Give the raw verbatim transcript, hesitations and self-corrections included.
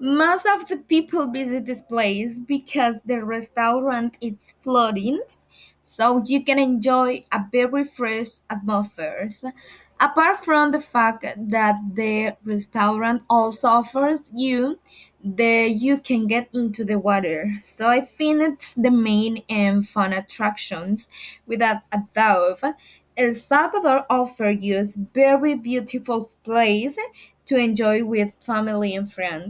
Most of the people visit this place because the restaurant is floating, so you can enjoy a very fresh atmosphere. Apart from the fact that the restaurant also offers you the you can get into the water. So I think it's the main and fun attractions without a doubt. El Salvador offers you a very beautiful place to enjoy with family and friends.